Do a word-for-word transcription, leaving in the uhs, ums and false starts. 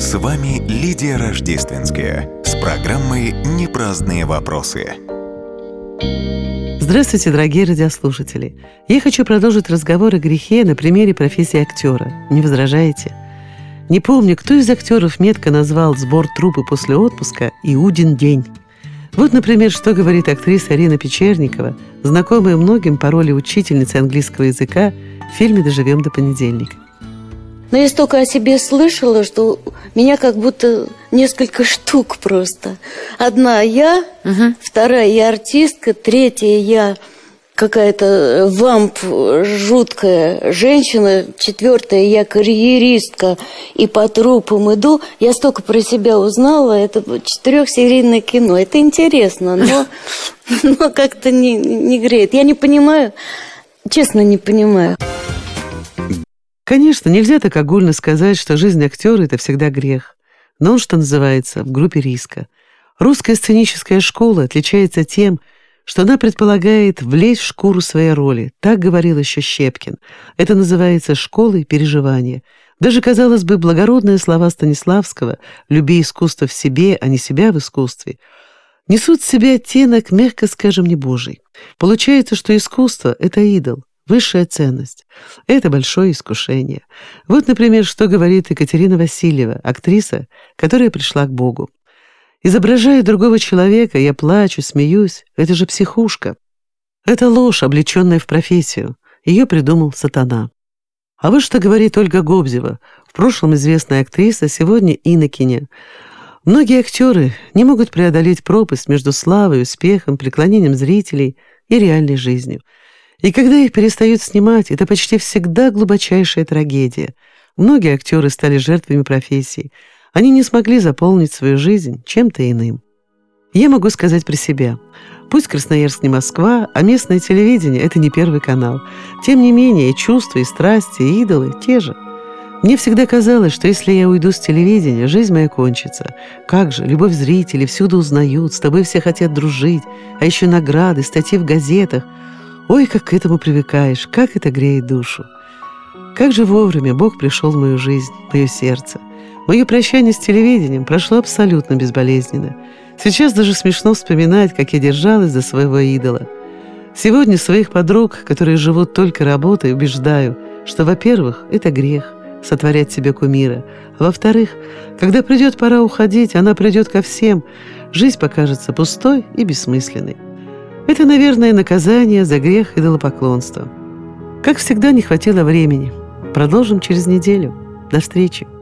С вами Лидия Рождественская с программой «Непраздные вопросы». Здравствуйте, дорогие радиослушатели! Я хочу продолжить разговор о грехе на примере профессии актера. Не возражаете? Не помню, кто из актеров метко назвал сбор труппы после отпуска «Иудин день». Вот, например, что говорит актриса Арина Печерникова, знакомая многим по роли учительницы английского языка в фильме «Доживем до понедельника». Но я столько о себе слышала, что меня как будто несколько штук просто. Одна я, угу. Вторая я артистка, третья я какая-то вамп, жуткая женщина, четвертая я карьеристка и по трупам иду. Я столько про себя узнала, это четырехсерийное кино. Это интересно, но, но как-то не, не греет. Я не понимаю, честно не понимаю. Конечно, нельзя так огульно сказать, что жизнь актера – это всегда грех. Но он, что называется, в группе риска. Русская сценическая школа отличается тем, что она предполагает влезть в шкуру своей роли. Так говорил еще Щепкин. Это называется школой переживания. Даже, казалось бы, благородные слова Станиславского «люби искусство в себе, а не себя в искусстве» несут в себе оттенок, мягко скажем, не божий. Получается, что искусство – это идол. Высшая ценность. Это большое искушение. Вот, например, что говорит Екатерина Васильева, актриса, которая пришла к Богу. «Изображая другого человека, я плачу, смеюсь. Это же психушка. Это ложь, облеченная в профессию. Ее придумал сатана». А вот что говорит Ольга Гобзева, в прошлом известная актриса, сегодня инокиня. Многие актеры не могут преодолеть пропасть между славой, успехом, преклонением зрителей и реальной жизнью. И когда их перестают снимать, это почти всегда глубочайшая трагедия. Многие актеры стали жертвами профессии. Они не смогли заполнить свою жизнь чем-то иным. Я могу сказать про себя. Пусть Красноярск не Москва, а местное телевидение – это не Первый канал. Тем не менее, и чувства, и страсти, и идолы те же. Мне всегда казалось, что если я уйду с телевидения, жизнь моя кончится. Как же, любовь зрителей, всюду узнают, с тобой все хотят дружить, а еще награды, статьи в газетах. Ой, как к этому привыкаешь, как это греет душу. Как же вовремя Бог пришел в мою жизнь, в мое сердце. Мое прощание с телевидением прошло абсолютно безболезненно. Сейчас даже смешно вспоминать, как я держалась за своего идола. Сегодня своих подруг, которые живут только работой, убеждаю, что, во-первых, это грех – сотворять себе кумира, а во-вторых, когда придет пора уходить, она придет ко всем, жизнь покажется пустой и бессмысленной. Это, наверное, наказание за грех идолопоклонства. Как всегда, не хватило времени. Продолжим через неделю. До встречи.